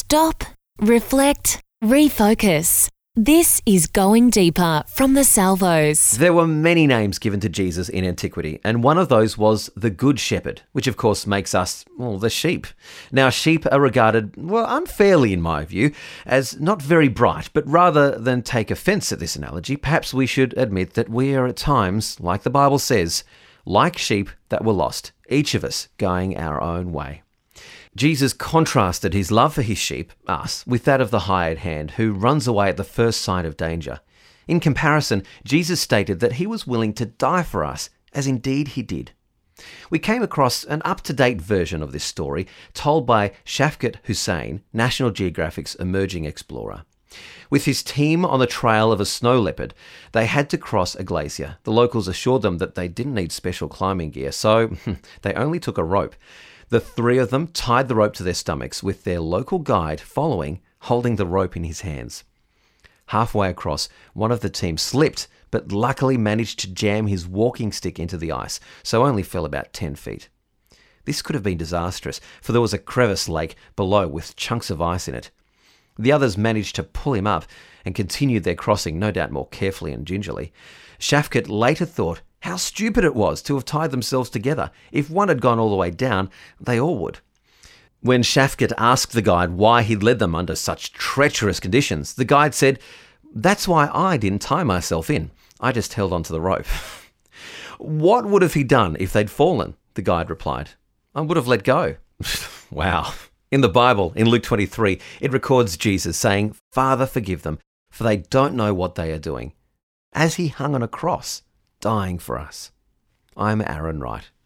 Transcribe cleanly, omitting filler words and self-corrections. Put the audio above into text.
Stop, reflect, refocus. This is Going Deeper from the Salvos. There were many names given to Jesus in antiquity, and one of those was the Good Shepherd, which of course makes us, the sheep. Now, sheep are regarded, unfairly in my view, as not very bright, but rather than take offence at this analogy, perhaps we should admit that we are at times, like the Bible says, like sheep that were lost, each of us going our own way. Jesus contrasted his love for his sheep, us, with that of the hired hand who runs away at the first sign of danger. In comparison, Jesus stated that he was willing to die for us, as indeed he did. We came across an up-to-date version of this story told by Shafqat Hussain, National Geographic's emerging explorer. With his team on the trail of a snow leopard, they had to cross a glacier. The locals assured them that they didn't need special climbing gear, so they only took a rope. The three of them tied the rope to their stomachs, with their local guide following, holding the rope in his hands. Halfway across, one of the team slipped, but luckily managed to jam his walking stick into the ice, so only fell about 10 feet. This could have been disastrous, for there was a crevice lake below with chunks of ice in it. The others managed to pull him up and continued their crossing, no doubt more carefully and gingerly. Shafqat later thought how stupid it was to have tied themselves together. If one had gone all the way down, they all would. When Shafqat asked the guide why he'd led them under such treacherous conditions, the guide said, "That's why I didn't tie myself in. I just held onto the rope." "What would have he done if they'd fallen?" the guide replied. "I would have let go." Wow. In the Bible, in Luke 23, it records Jesus saying, "Father, forgive them, for they don't know what they are doing," as he hung on a cross, dying for us. I'm Aaron Wright.